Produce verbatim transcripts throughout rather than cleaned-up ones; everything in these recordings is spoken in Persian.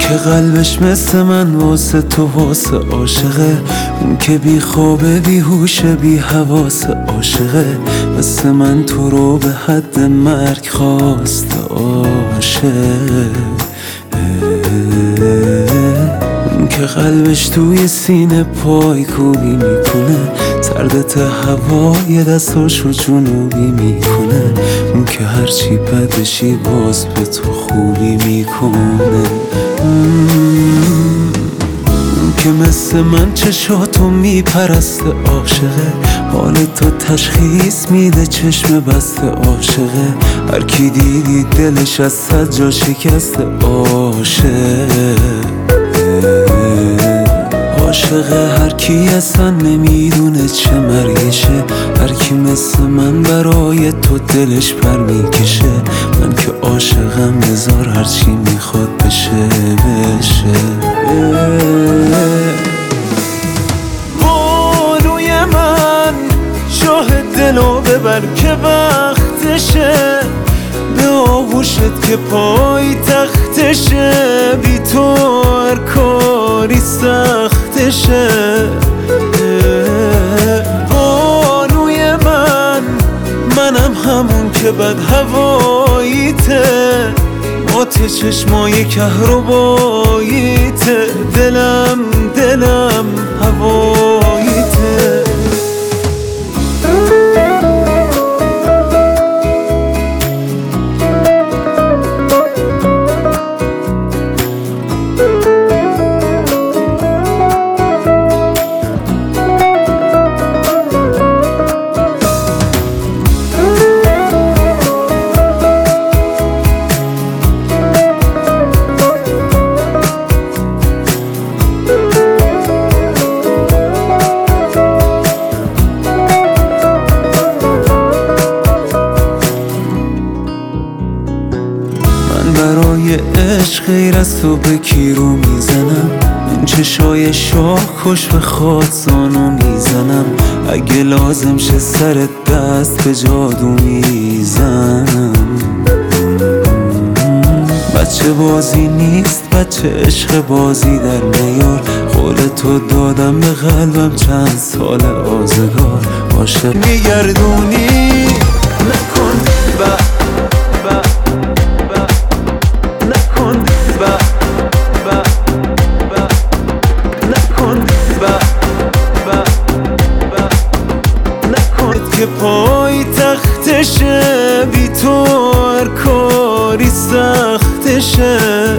که قلبش مثل من واسه تو واسه عاشقه، اون که بی خوابه بی هوشه بی حواسه عاشقه، مثل من تو رو به حد مرگ خواست عاشق. اون که قلبش توی سینه پای کوبی میکنه، سردت هوای دستاشو جنوبی میکنه، اون که هرچی بدشی باز به تو خوبی میکنه. اون که مثل من چشاتو میپرسته عاشقه، حال تو تشخیص میده چشم بسته عاشقه، هر کی دیدی دلش از صد جا شکسته عاشق. عاشقه هر کی اصلا نمیدونه چه مرگشه، هر کی مثل من برای تو دلش پر میکشه، من که عاشقم بذار هرچی میخواد بشه بشه. بانوی من شاه دلو ببر که وقتشه، به آغوشت که پای تختشه، بی تو هر کاری سختشه. بانوی من منم همون که بد هواییته، آت چشمای کهرباییته، دلم دلم هواییته. برای عشق غیر از تو به کی رو میزنم، این چشای شاه کش به خواد زانو میزنم، اگه لازم شه سرت دست به جادو میزنم. بچه بازی نیست بچه عشق بازی در نیار، قول تو دادم به قلبم چند سال آزگار، عاشق میگردونی نکن با که پای تختشه، بی تو هر کاری سختشه.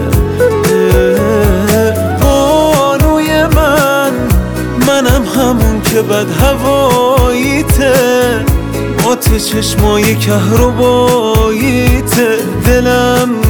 بانوی من منم همون که بد هواییته، آت چشمای کهرباییته، دلم